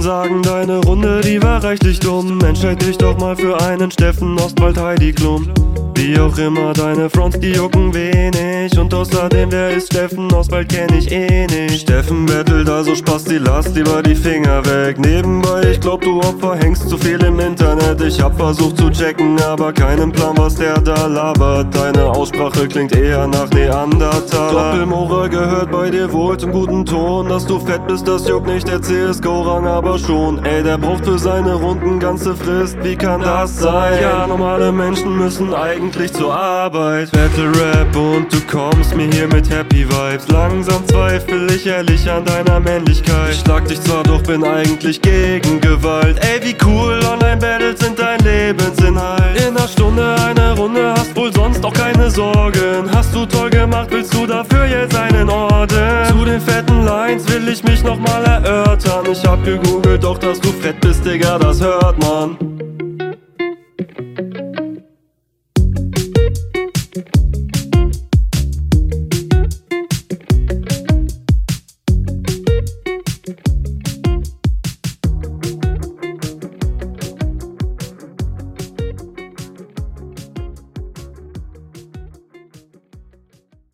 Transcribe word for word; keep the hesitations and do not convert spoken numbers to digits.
sagen, deine Runde, die war reichlich dumm. Entscheid dich doch mal für einen Steffen Ostwald, Heidi Klum. Wie auch immer, deine Fronts, die jucken wenig. Und außerdem, wer ist Steffen Ostwald, kenn ich eh nicht. Steffen bettelt, also Spasti, lass lieber die Finger weg. Nebenbei, ich glaub, du Opfer hängst zu viel im Internet. Ich hab versucht zu checken, aber keinen Plan, was der da labert. Deine Aussprache klingt eher nach Neandertaler. Doppelmoral gehört bei dir wohl zum guten Ton. Dass du fett bist, das juckt nicht, der C S G O-Rang aber schon. Ey, der braucht für seine Runden ganze Frist, wie kann das sein? Ja, normale Menschen müssen eigentlich zur Arbeit. Battle Rap und du kommst mir hier mit Happy Vibes. Langsam zweifel ich ehrlich an deiner Männlichkeit. Ich schlag dich zwar, doch bin eigentlich gegen Gewalt. Ey, wie cool, Online-Battles sind dein Lebensinhalt. In einer Stunde eine Runde, hast wohl sonst auch keine Sorgen. Hast du toll gemacht, willst du dafür jetzt einen Orden? Zu den fetten Lines will ich mich nochmal erörtern. Ich hab gegoogelt, doch dass du fett bist, Digga, das hört man.